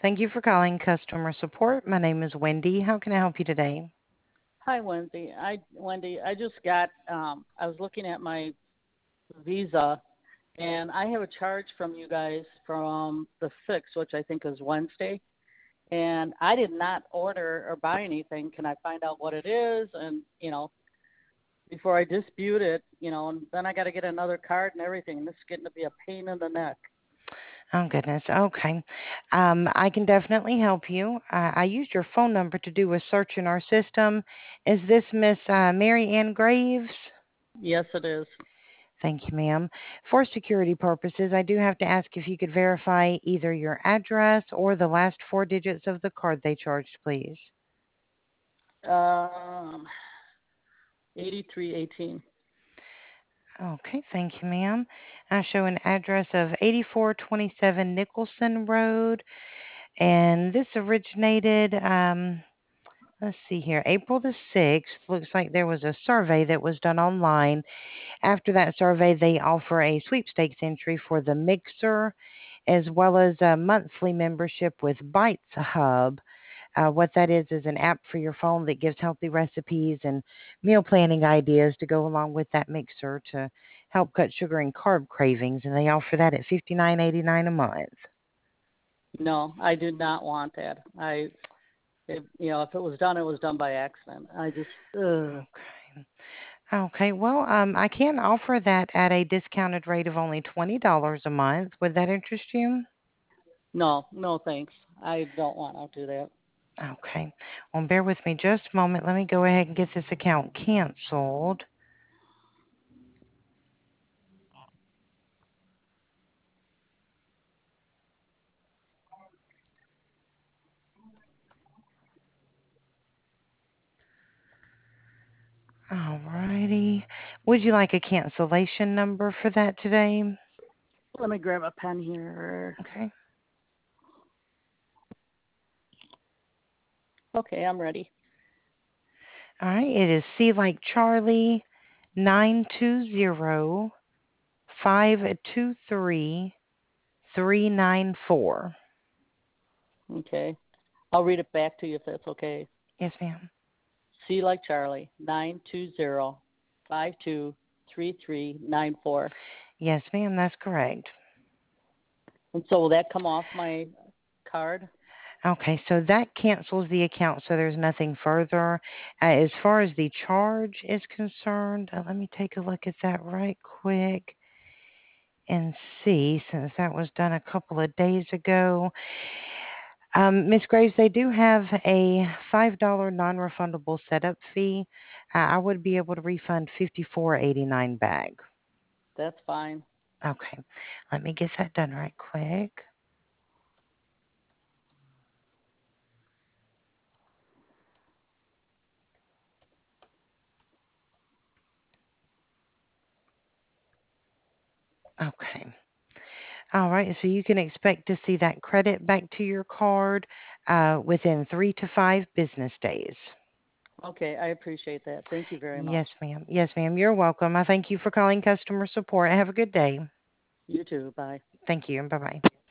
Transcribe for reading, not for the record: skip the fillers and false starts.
Thank you for calling customer support. My name is Wendy. How can I help you today? Hi, Wendy, I just got. I was looking at my Visa, and I have a charge from you guys from the 6th, which I think is Wednesday. And I did not order or buy anything. Can I find out what it is? And before I dispute it, and then I got to get another card and everything. And this is getting to be a pain in the neck. Oh, goodness. Okay. I can definitely help you. I used your phone number to do a search in our system. Is this Miss Mary Ann Graves? Yes, it is. Thank you, ma'am. For security purposes, I do have to ask if you could verify either your address or the last four digits of the card they charged, please. Um, 8318. Okay, thank you, ma'am. I show an address of 8427 Nicholson Road, and this originated, let's see here, April the 6th. Looks like there was a survey that was done online. After that survey, they offer a sweepstakes entry for the mixer as well as a monthly membership with Bites Hub. What that is an app for your phone that gives healthy recipes and meal planning ideas to go along with that mixer to help cut sugar and carb cravings, and they offer that at $59.89 a month. No, I do not want that. If it was done, it was done by accident. I just, ugh. Okay. Okay. Well, I can offer that at a discounted rate of only $20 a month. Would that interest you? No, no, thanks. I don't want to do that. Okay. Well, bear with me just a moment. Let me go ahead and get this account canceled. Alrighty. Would you like a cancellation number for that today? Let me grab a pen here. Okay. Okay, I'm ready. All right. It is C like Charlie 920-523-394. Okay. I'll read it back to you if that's okay. Yes, ma'am. C like Charlie, 920-523394. Yes, ma'am. That's correct. And so will that come off my card? Okay, so that cancels the account, so there's nothing further. As far as the charge is concerned, let me take a look at that right quick and see, since that was done a couple of days ago. Ms. Graves, they do have a $5 non-refundable setup fee. I would be able to refund $54.89 back. That's fine. Okay, let me get that done right quick. Okay. All right, so you can expect to see that credit back to your card within 3 to 5 business days. Okay, I appreciate that. Thank you very much. Yes, ma'am. Yes, ma'am. You're welcome. I thank you for calling customer support. Have a good day. You too. Bye. Thank you, and bye-bye.